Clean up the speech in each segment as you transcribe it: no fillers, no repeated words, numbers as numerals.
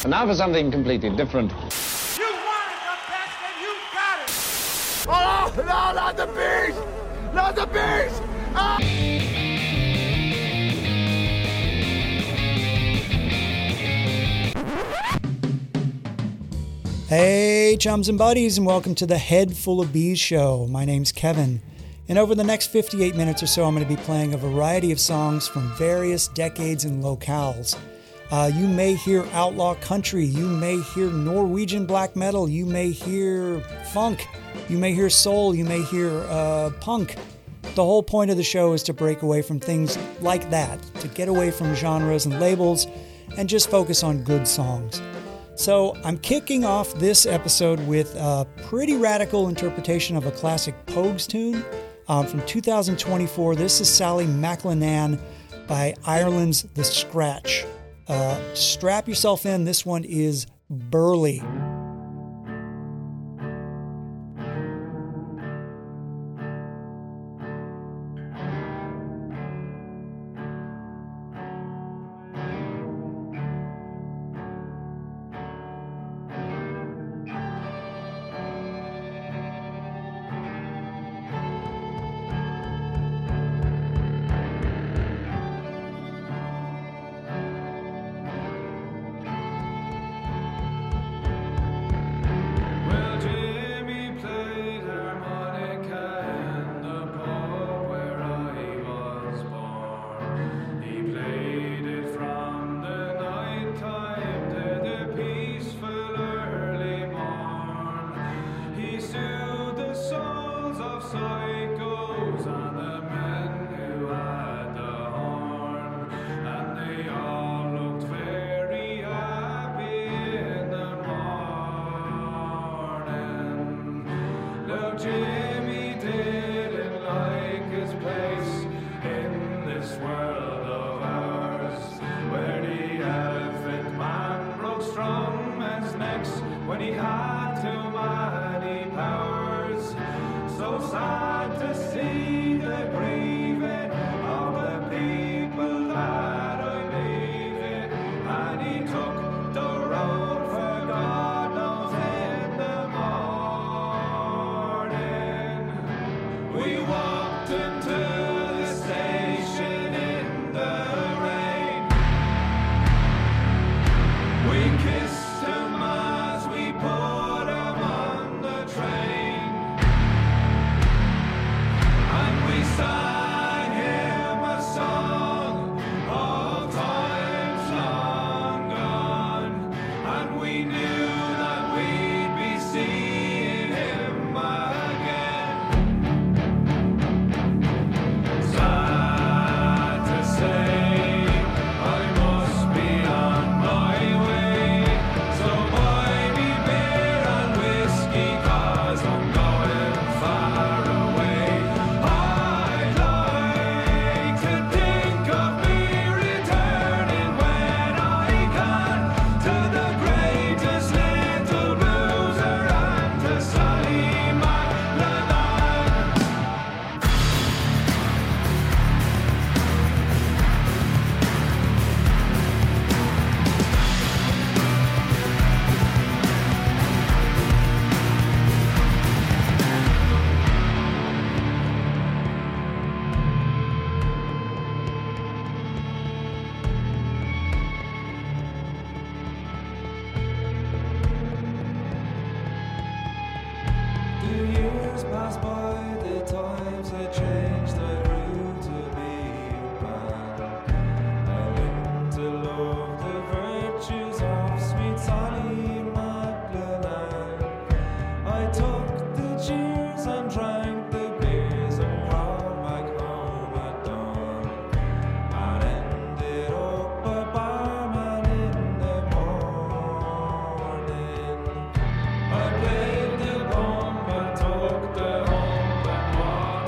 And now for something completely different. You wanted the best and you got it! Oh, no, not the beast! Not the beast! Ah! Hey, chums and buddies, and welcome to the Head Full of Bees show. My name's Kevin, and over the next 58 minutes or so, I'm going to be playing a variety of songs from various decades and locales. You may hear outlaw country, you may hear Norwegian black metal, you may hear funk, you may hear soul, you may hear punk. The whole point of the show is to break away from things like that, to get away from genres and labels, and just focus on good songs. So I'm kicking off this episode with a pretty radical interpretation of a classic Pogues tune from 2024. This is Sally McLennan by Ireland's The Scratch. Strap yourself in. This one is Burley. I played the bomb and took the home and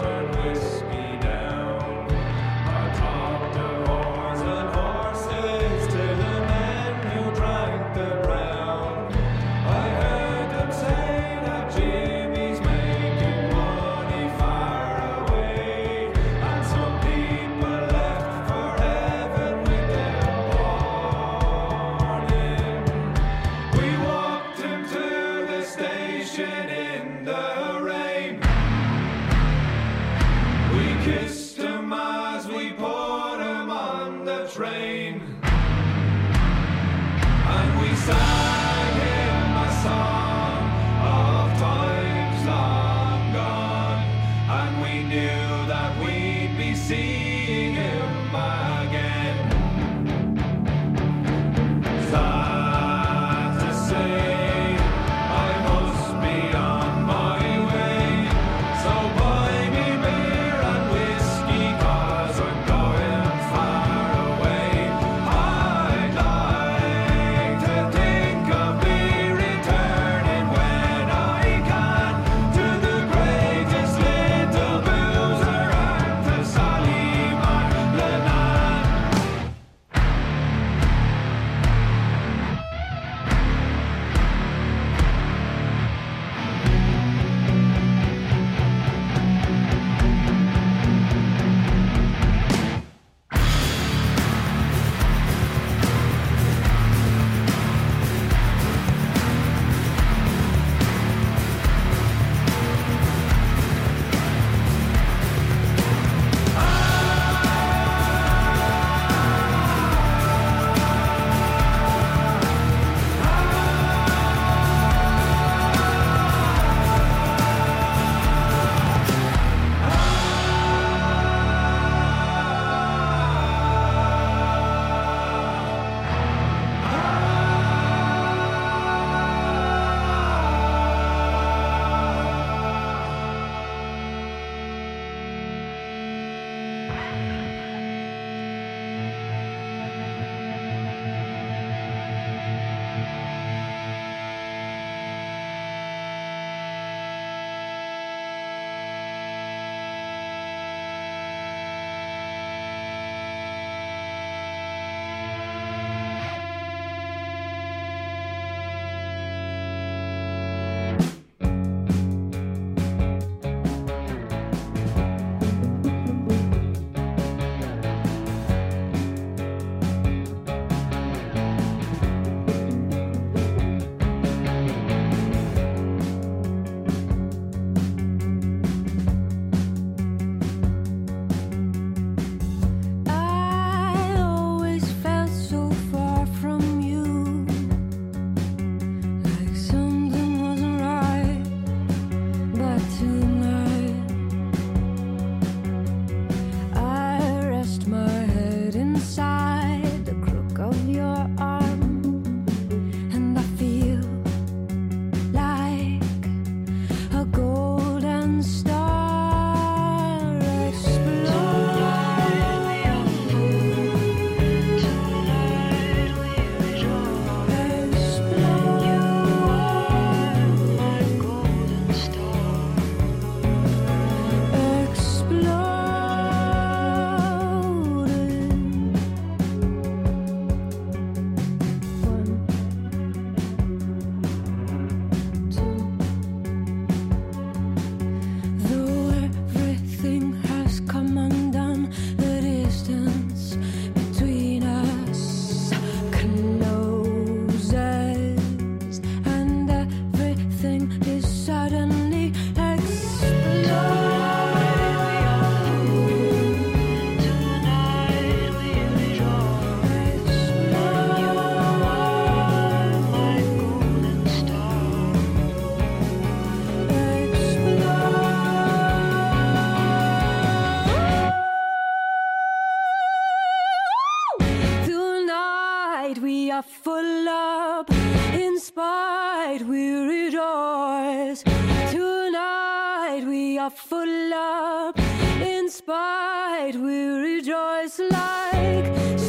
are full up. In spite, we rejoice. Tonight we are full up. In spite, we rejoice like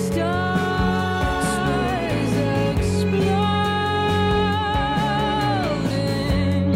stars exploding.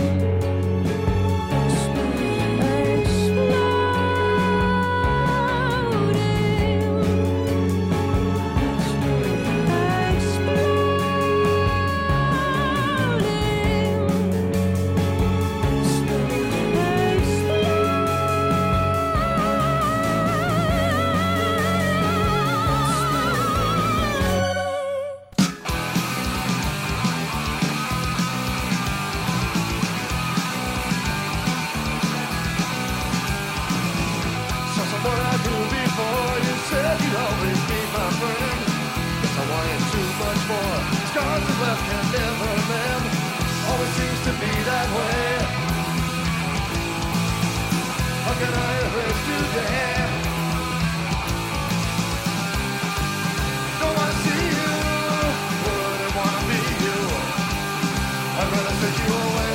Scars that left can never mend. Always seems to be that way. How can I erase today? Don't wanna see you, wouldn't wanna be you. I'd rather send you away.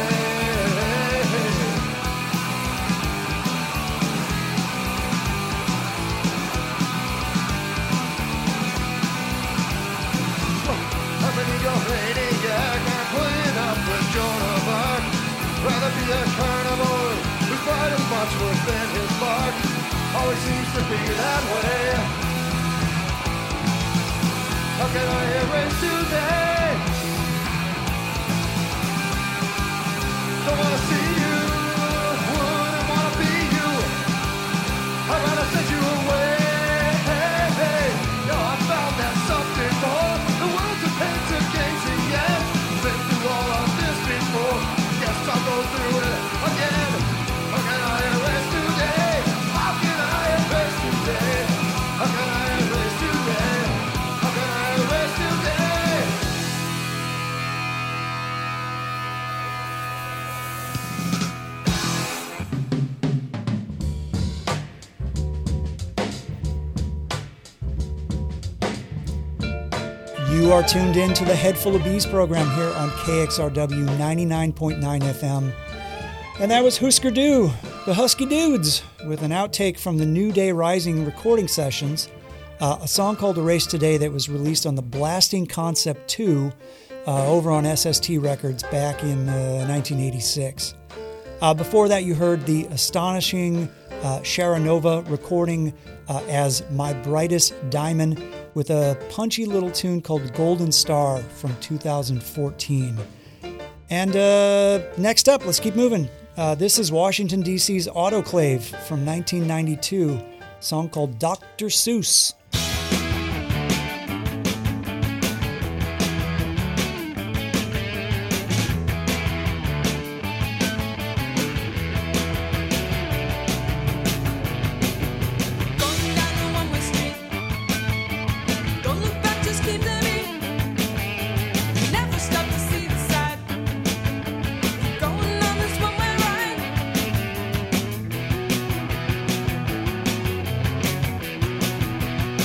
Rather be a carnivore who's quite as much worse than his bark. Always seems to be that way. How can I erase today? Don't wanna see you, wouldn't wanna be you. I'd rather send you away. Yo, I found that something more. The world's a painted games and yes, been through all of this before. I'll go through it again. How can I erase today? How can I erase today? How can I erase today? How can I erase today? You are tuned in to the Head Full of Bees program here on KXRW 99.9 FM. And that was Husker Du, the Husky Dudes, with an outtake from the New Day Rising recording sessions, a song called Erase Today that was released on the Blasting Concept 2 over on SST Records back in 1986. Before that, you heard the astonishing Sharanova recording as My Brightest Diamond with a punchy little tune called Golden Star from 2014. And next up, let's keep moving. This is Washington, D.C.'s Autoclave from 1992, a song called Dr. Seuss. Going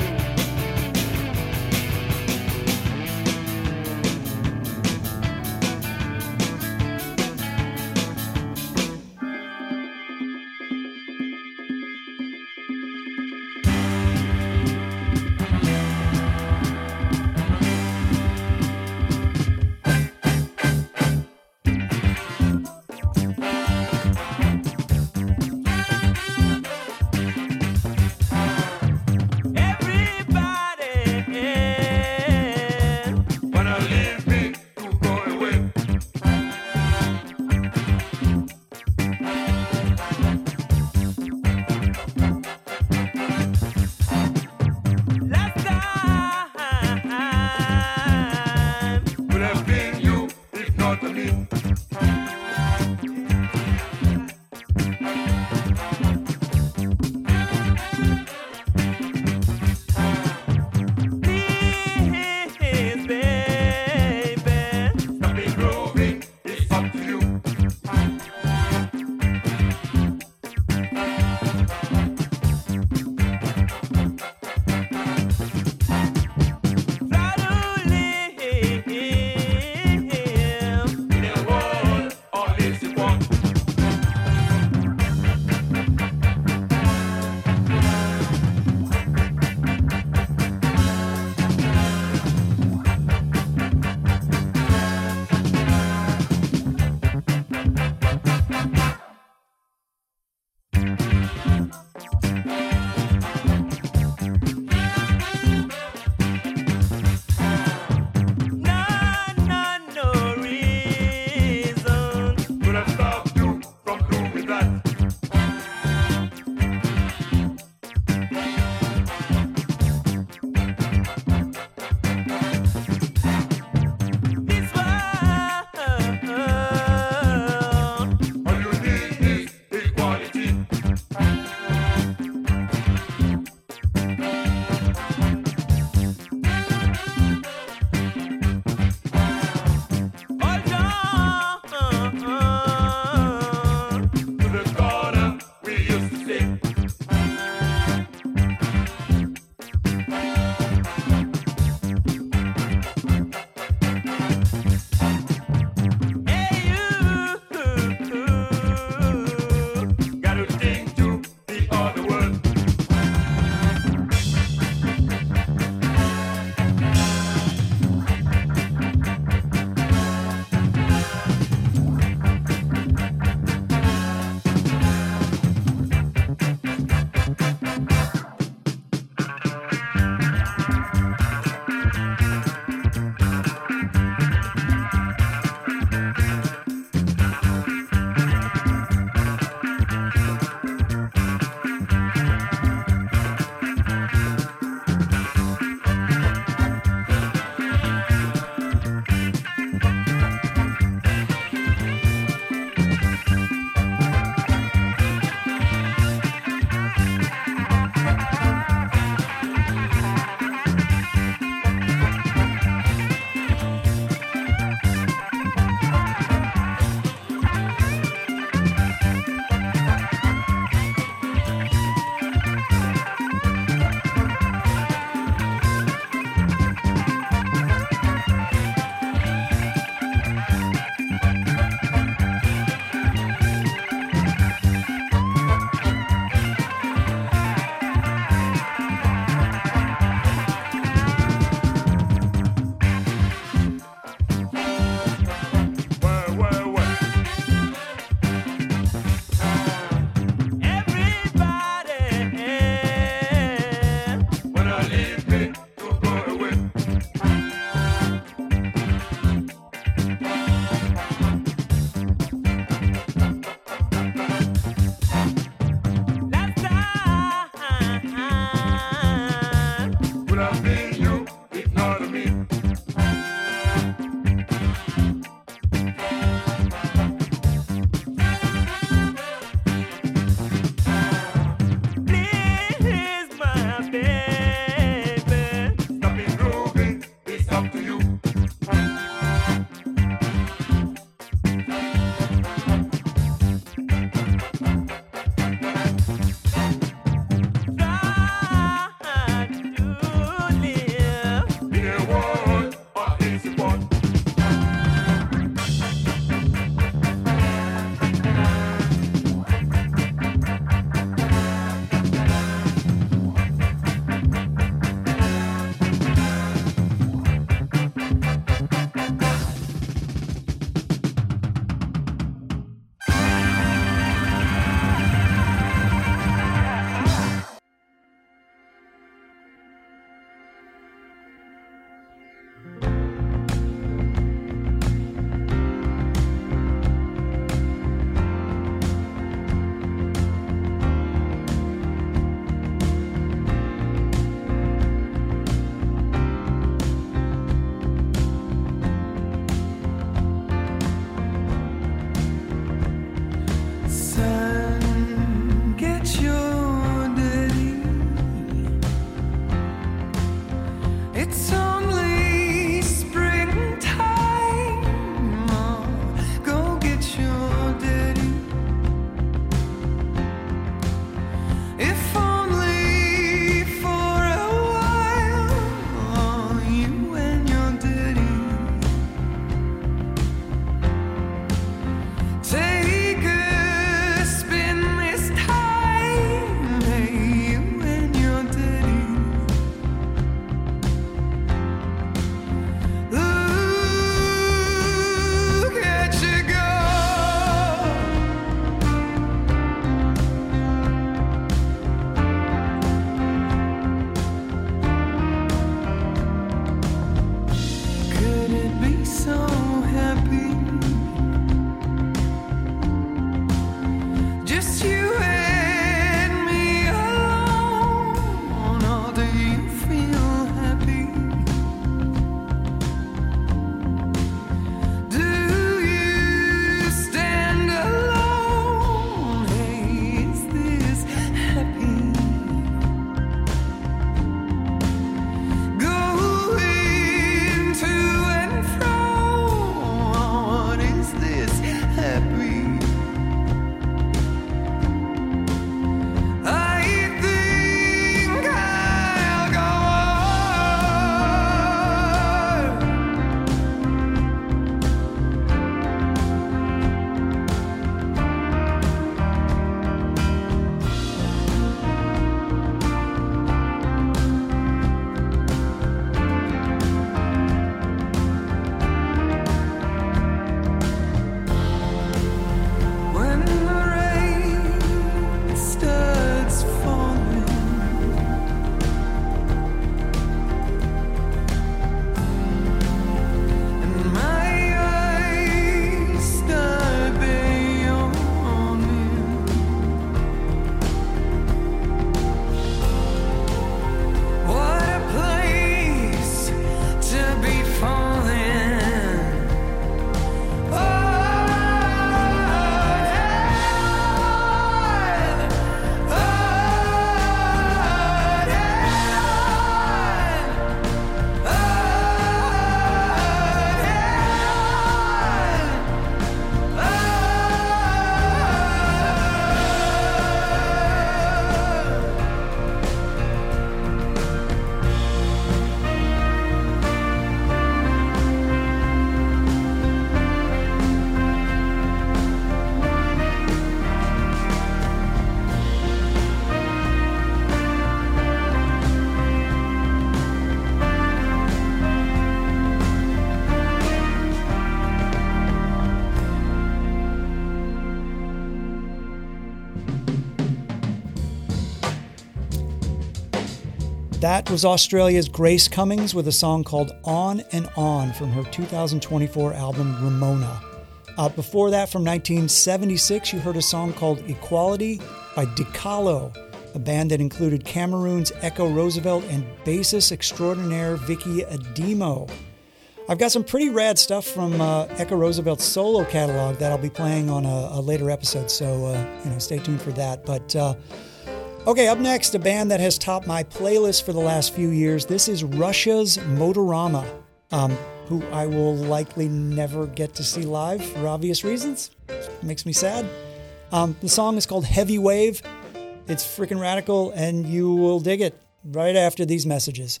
That was Australia's Grace Cummings with a song called On and On from her 2024 album Ramona. Before that, from 1976, you heard a song called Equality by Dikalo, a band that included Cameroon's Echo Roosevelt and bassist extraordinaire Vicky Ademo. I've got some pretty rad stuff from Echo Roosevelt's solo catalog that I'll be playing on a later episode, so stay tuned for that. But okay, up next, a band that has topped my playlist for the last few years. This is Russia's Motorama, who I will likely never get to see live for obvious reasons. It makes me sad. The song is called Heavy Wave. It's freaking radical, and you will dig it right after these messages.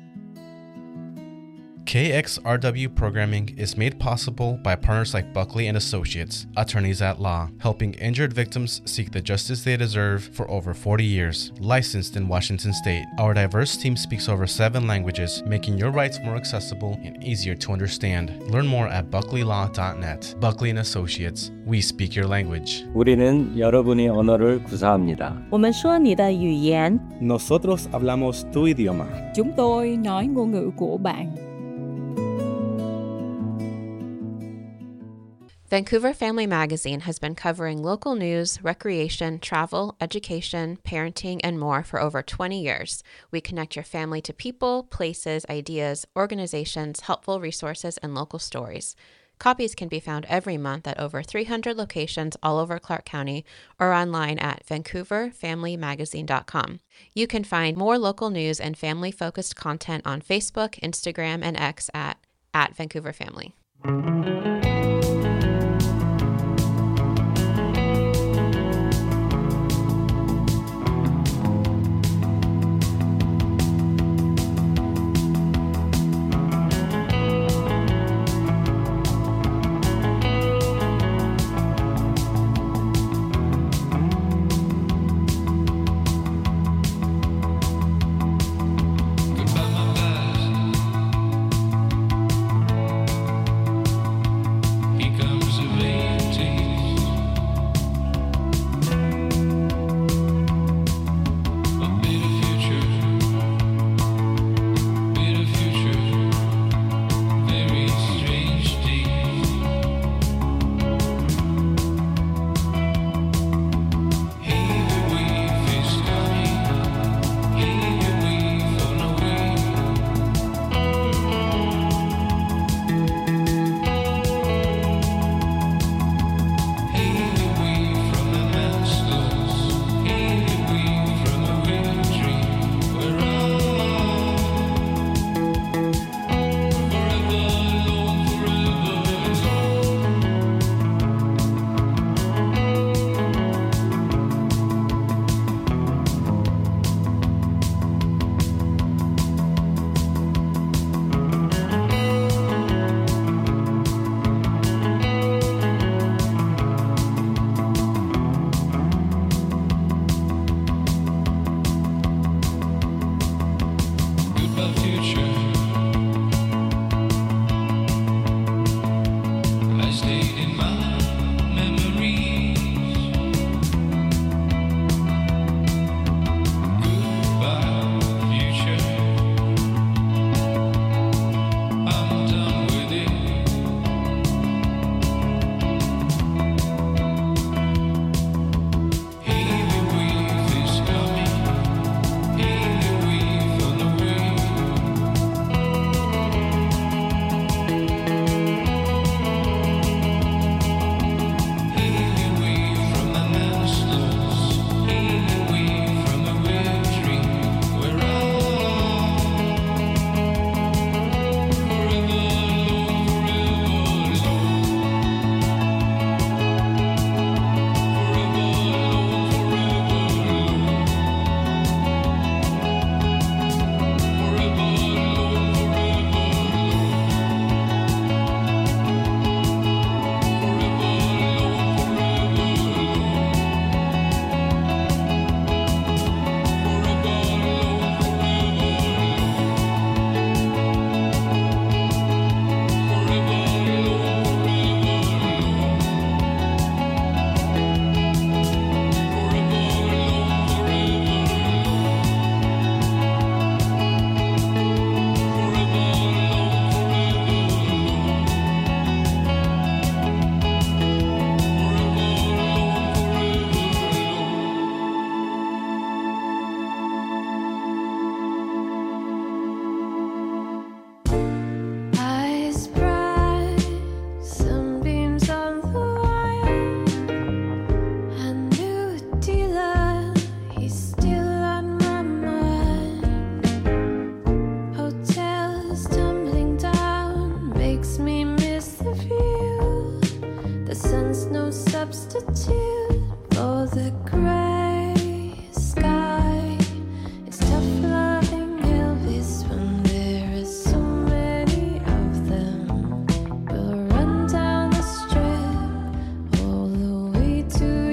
KXRW programming is made possible by partners like Buckley & Associates, attorneys at law, helping injured victims seek the justice they deserve for over 40 years. Licensed in Washington State, our diverse team speaks over 7 languages, making your rights more accessible and easier to understand. Learn more at buckleylaw.net. Buckley & Associates, we speak your language. 우리는 여러분의 언어를 구사합니다. 我们说你的语言 Nosotros hablamos tu idioma. Chúng tôi nói ngôn ngữ của bạn. Vancouver Family Magazine has been covering local news, recreation, travel, education, parenting, and more for over 20 years. We connect your family to people, places, ideas, organizations, helpful resources, and local stories. Copies can be found every month at over 300 locations all over Clark County or online at vancouverfamilymagazine.com. You can find more local news and family-focused content on Facebook, Instagram, and X at Vancouver Family. the gray sky. It's tough loving Elvis when there is so many of them. We'll run down the strip all the way to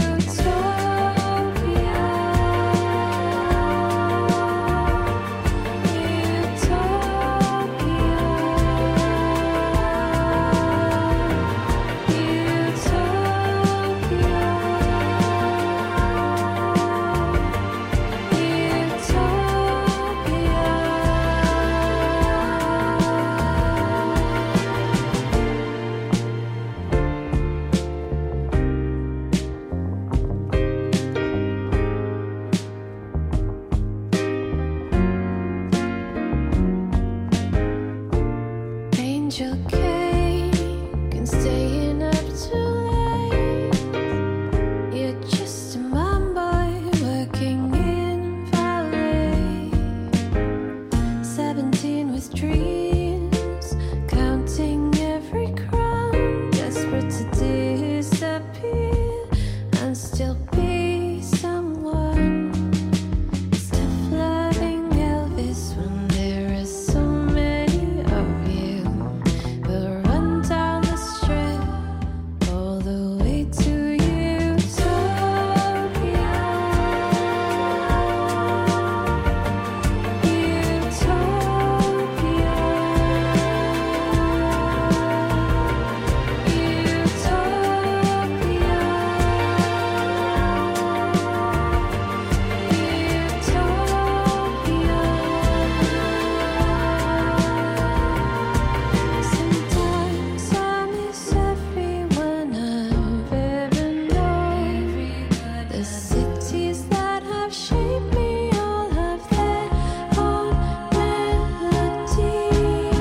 Angel cake and staying up too late. You're just a mom boy working in valet. 17 with dreams, counting every crumb, desperate to disappear and still be someone. It's tough loving Elvis when there is so many of you. We'll run down the strip all the way to Sometimes I miss everyone I've ever known. The cities that have shaped me all have their own melody.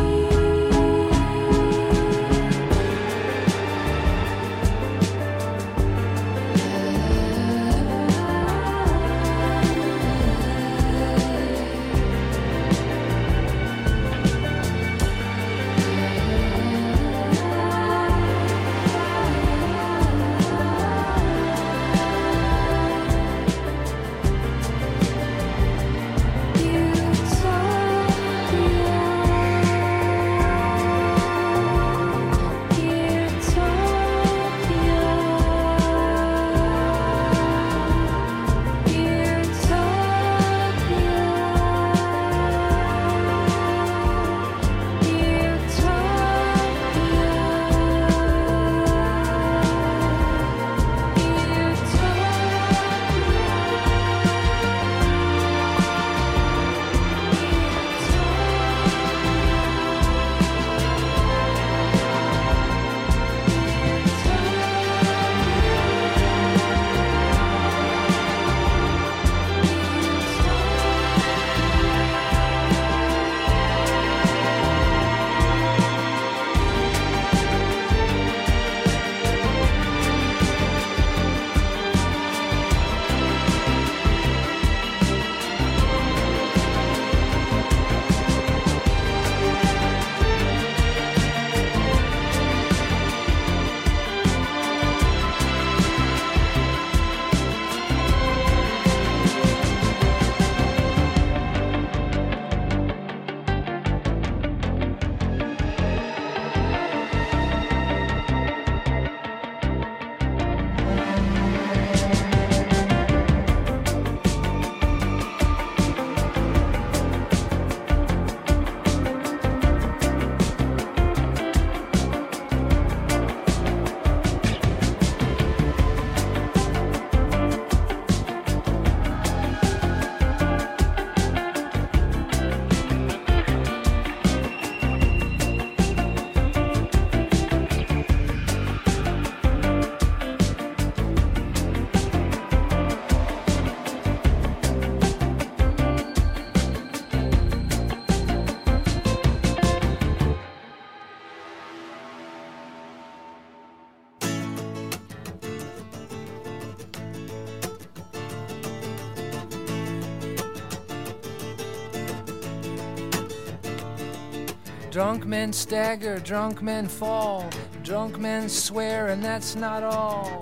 Drunk men stagger, drunk men fall, drunk men swear, and that's not all.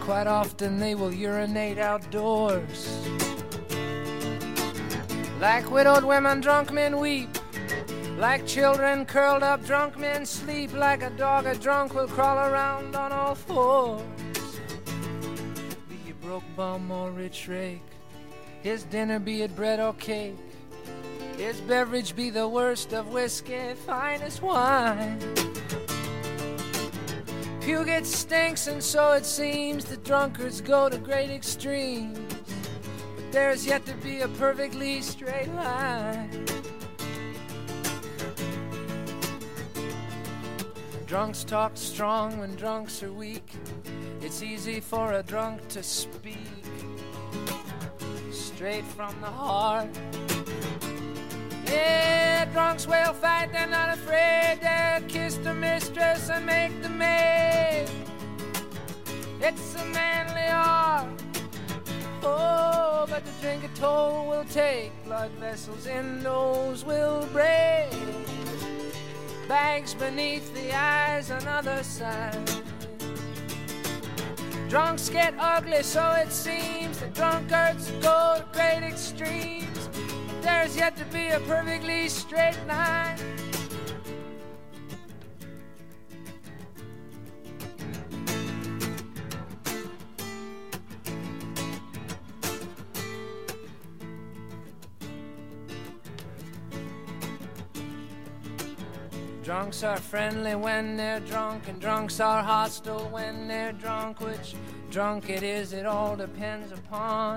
Quite often they will urinate outdoors. Like widowed women, drunk men weep. Like children curled up, drunk men sleep. Like a dog, a drunk will crawl around on all fours. Be you broke bum or rich rake, his dinner be it bread or cake, his beverage be the worst of whiskey, finest wine. Puget stinks, and so it seems the drunkards go to great extremes. But there's yet to be a perfectly straight line. Drunks talk strong when drunks are weak. It's easy for a drunk to speak straight from the heart. Yeah, drunks will fight, they're not afraid. They'll kiss the mistress and make the maid. It's a manly art. Oh, but the drink a toll will take. Blood vessels in those will break. Bags beneath the eyes, another side. Drunks get ugly, so it seems. The drunkards go to great extremes. But there's yet to be a perfectly straight line. Drunks are friendly when they're drunk, and drunks are hostile when they're drunk. Which drunk it is, it all depends upon.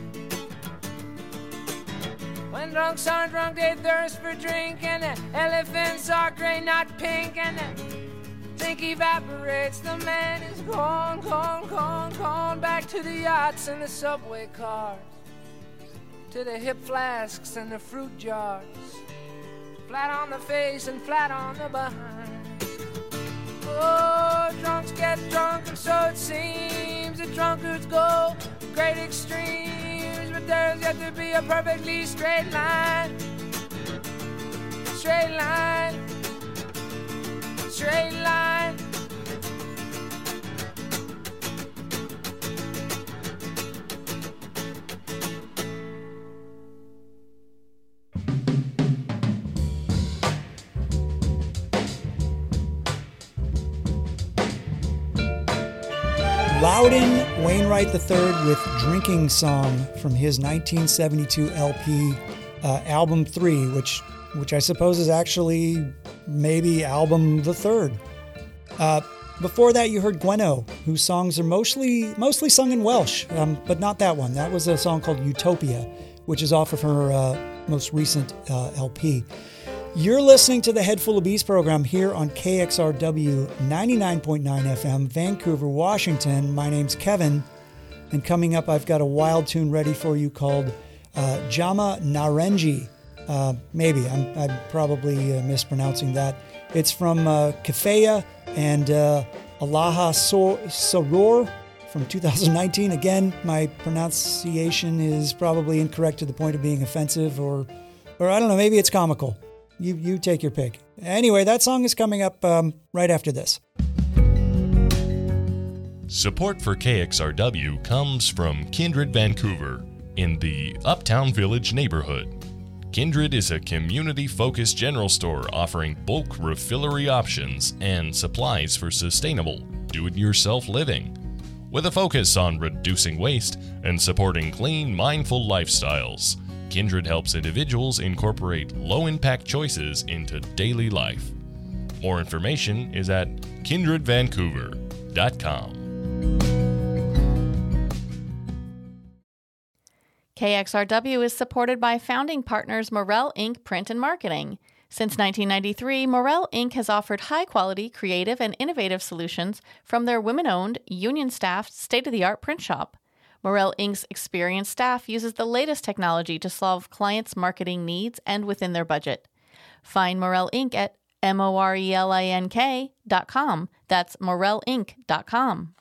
When drunks are drunk, they thirst for drink, and the elephants are gray, not pink, and the drink evaporates. The man is gone, gone, gone, gone. Back to the yachts and the subway cars, to the hip flasks and the fruit jars. Flat on the face and flat on the behind. Oh, drunks get drunk, and so it seems the drunkards go to great extremes. But there's yet to be a perfectly straight line. Straight line. Straight line. Loudon Wainwright III with Drinking Song from his 1972 LP, album 3, which I suppose is actually maybe album the 3rd. Before that, you heard Gweno, whose songs are mostly sung in Welsh, but not that one. That was a song called Utopia, which is off of her most recent LP. You're listening to the Head Full of Bees program here on KXRW 99.9 FM, Vancouver, Washington. My name's Kevin, and coming up, I've got a wild tune ready for you called Jama Narenji. Maybe, I'm probably mispronouncing that. It's from Kefaya and Alaha Soror from 2019. Again, my pronunciation is probably incorrect to the point of being offensive, or I don't know, maybe it's comical. You take your pick. Anyway, that song is coming up right after this. Support for KXRW comes from Kindred Vancouver in the Uptown Village neighborhood. Kindred is a community-focused general store offering bulk refillery options and supplies for sustainable, do-it-yourself living, with a focus on reducing waste and supporting clean, mindful lifestyles. Kindred helps individuals incorporate low-impact choices into daily life. More information is at kindredvancouver.com. KXRW is supported by founding partners Morel Inc. Print and Marketing. Since 1993, Morel Inc. has offered high-quality, creative, and innovative solutions from their women-owned, union-staffed, state-of-the-art print shop. Morel Inc.'s experienced staff uses the latest technology to solve clients' marketing needs and within their budget. Find Morel Inc. at morelink.com. That's morelinc.com.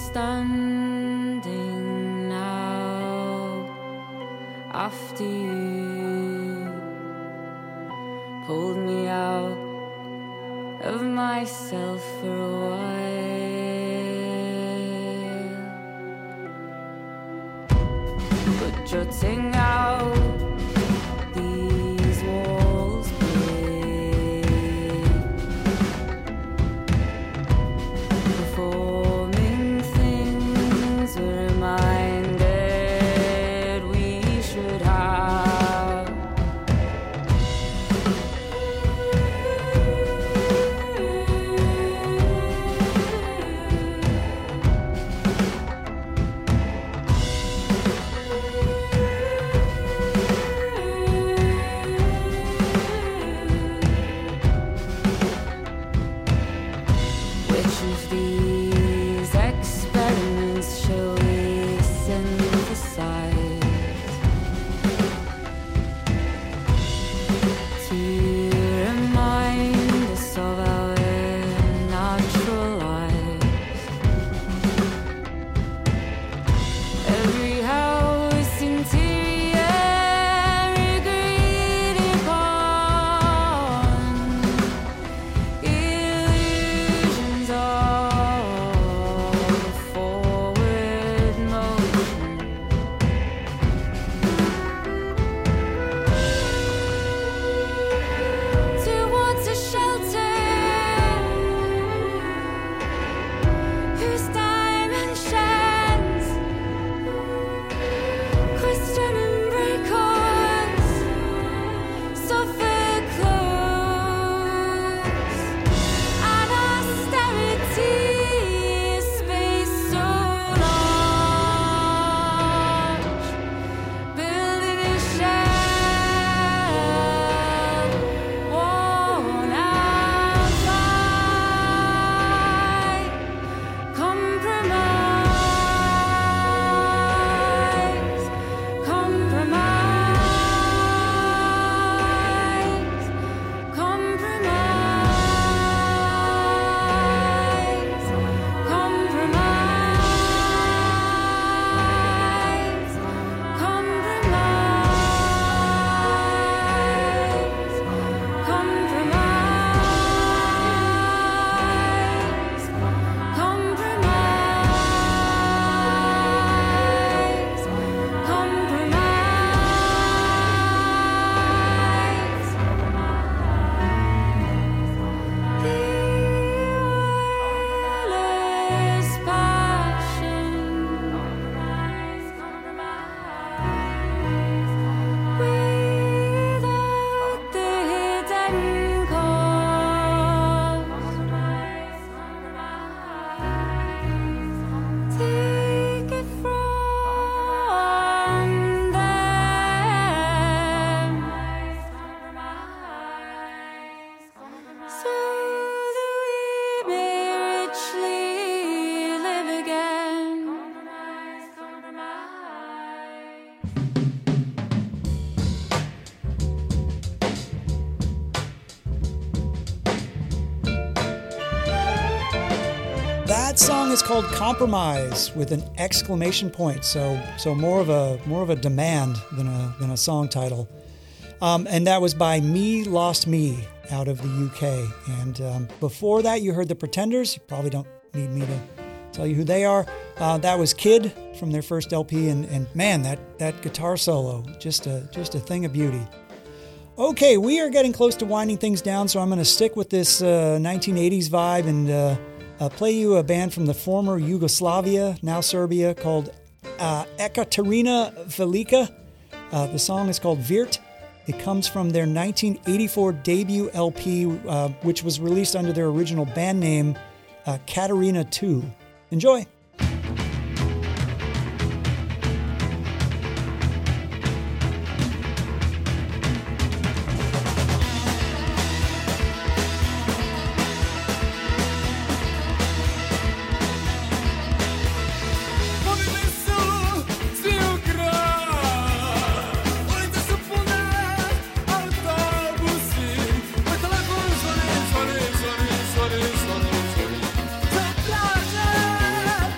standing now after you pulled me out of myself for a while, but jutting out these walls performing things we're reminded we should have. Which of these experiments shall we synthesize to remind us of our natural lives? Every house interior agreed upon, illusions of forward motion. Towards a shelter whose dimensions question and break us suffer close, and austerity is space so large, building a shell worn out by compromise, compromise, compromise, compromise, without the hidden cause. Take it from them, so that we may richly live again. That song is called Compromise with an exclamation point. So more of a demand than a song title. And that was by Me Lost Me out of the UK. And before that, you heard the Pretenders. You probably don't need me to tell you who they are. That was Kid from their first LP, and man, that guitar solo, just a thing of beauty. Okay, we are getting close to winding things down, so I'm going to stick with this 1980s vibe and play you a band from the former Yugoslavia, now Serbia, called Ekaterina Velika. The song is called Virt. It comes from their 1984 debut LP, which was released under their original band name, Katerina 2. Enjoy. Autobusy,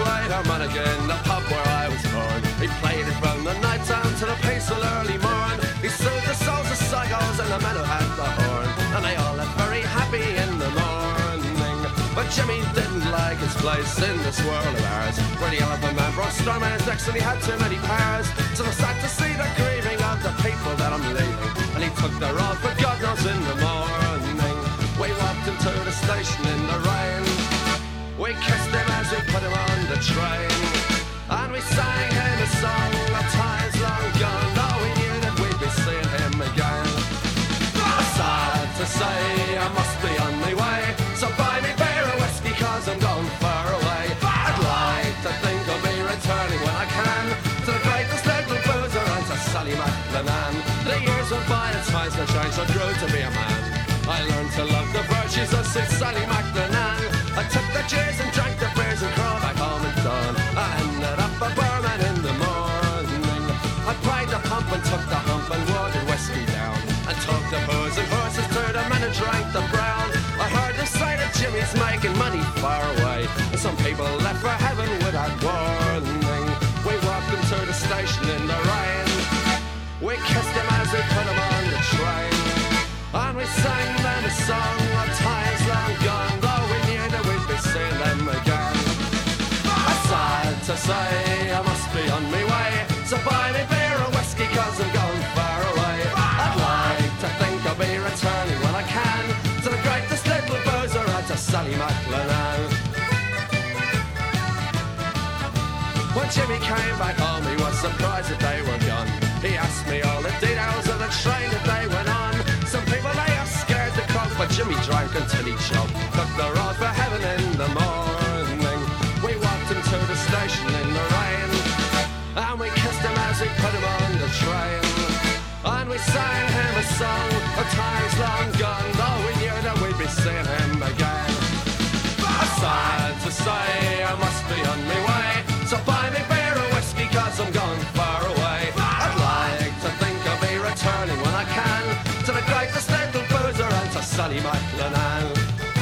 played harmonica in the pub where I was born. He played it from the night time to the peaceful early morn. He soothed the souls of psychos and the men who had the horn, and they all looked very happy in the morning. But Jimmy didn't like his place in this world of ours, where the elephant man brought storm in his decks and he had too many powers. So I sat to see the grieving of the people that I'm leaving, and he took the road for God knows in the morning. We walked into the station in the rain. We kissed him as we put him on the train, and we sang him a song of times long gone. Though we knew that we'd be seeing him again. Sad to say, I must be on my way, so buy me beer or whiskey cause I'm going far away. I'd like to think I'll be returning when I can to the greatest little boozer and to Sally McLennan. The years went by and times have changed, I grew to be a man. I learned to love the virtues of Sid Sally McLennan. I took the cheers and drank the beers and crawled back home at dawn. I ended up a barman in the morning. I pried the pump and took the hump and watered whiskey down, and took the booze and horses to the men and drank the brown. I heard the say that Jimmy's making money far away, and some people left for heaven without warning. We walked into the station in the rain. We kissed him as we put him on the train, and we sang them a song of times long gone. Though we knew that we'd be seeing them again. Sad to say, I must be on my way, so buy me beer or whiskey cause I'm going far away. I'd like to think I'll be returning when I can to the greatest little boozer and to Sally McLennan. When Jimmy came back home, he was surprised that they were gone. He asked me all the details of the train that they went on. Some people they are scared to croak, but Jimmy drank until he choked. Took the road for heaven in the morning. We walked into the station in the rain, and we kissed him as we put him on the train, and we sang him a song of times long gone. Though we knew that we'd be seeing him again. Sad to say, I must be on my way, so buy me beer or whiskey cause I'm going far away. I'd like to think I'll be returning when I can to the greatest little boozer and to Sally McLennan.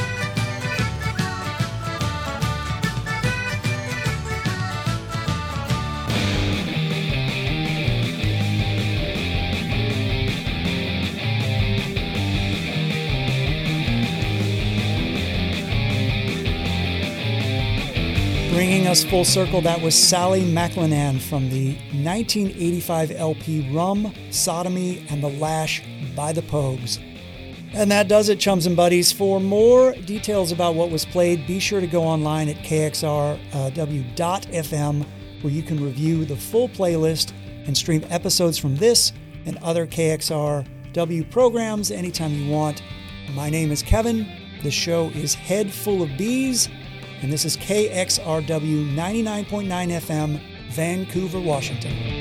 Bringing us full circle, that was Sally McLennan from the 1985 LP Rum, Sodomy, and the Lash by the Pogues. And that does it, chums and buddies. For more details about what was played, be sure to go online at kxrw.fm, where you can review the full playlist and stream episodes from this and other KXRW programs anytime you want. My name is Kevin. The show is Head Full of Bees, and this is KXRW 99.9 FM, Vancouver, Washington.